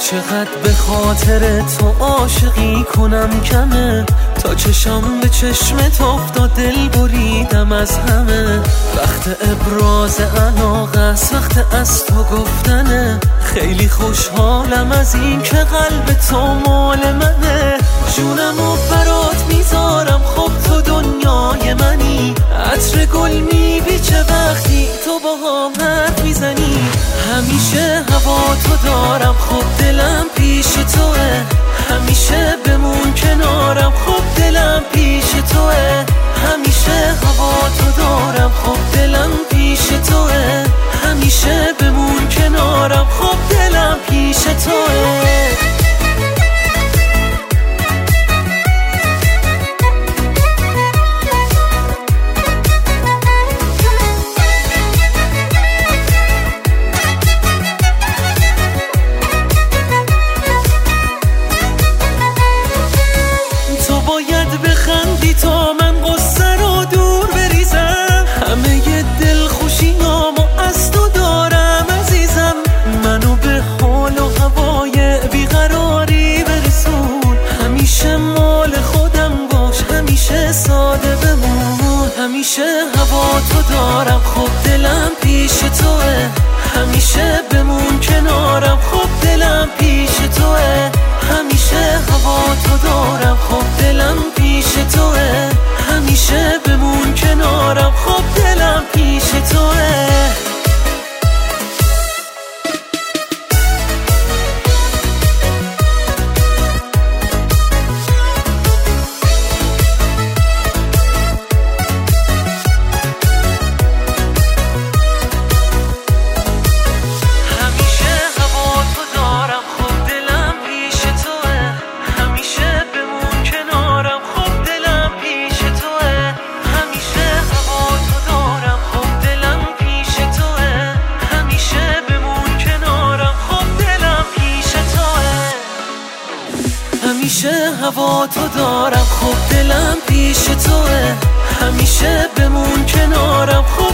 چقدر به خاطر تو عاشقی کنم کمه، تا چشم به چشمت افتاد دل بریدم از همه. وقت ابراز علاقه است، وقت از تو گفتنه، خیلی خوشحالم از این که قلب تو مال منه. جونمو برات میذارم، خب تو دنیای منی، عطر گل میبیچه وقتی تو باهام حرف میزنی. همیشه هوا تو دارم، خب دلم پیش توه، همیشه بمون کنارم، خب دلم پیش توه. همیشه هوا تو دارم، خب دلم پیش توه، همیشه بمون کنارم، خب دلم پیش توه. باید بخندی تا من قصه رو دور بریزم، همه ی دل خوشیامو از تو دارم عزیزم. منو به حال و هوای بیقراری برسون، همیشه مال خودم باش، همیشه ساده بمون. همیشه هوا تو دارم، خب دلم پیش توه، همیشه بمون کنارم، خب دلم پیش توه. همیشه هوا تو دارم، خب دلم پیش توه، همیشه بمون کنارم، خب دلم پیش توه. همیشه هوا تو دارم، خب دلم پیش توه، همیشه بمون کنارم، خب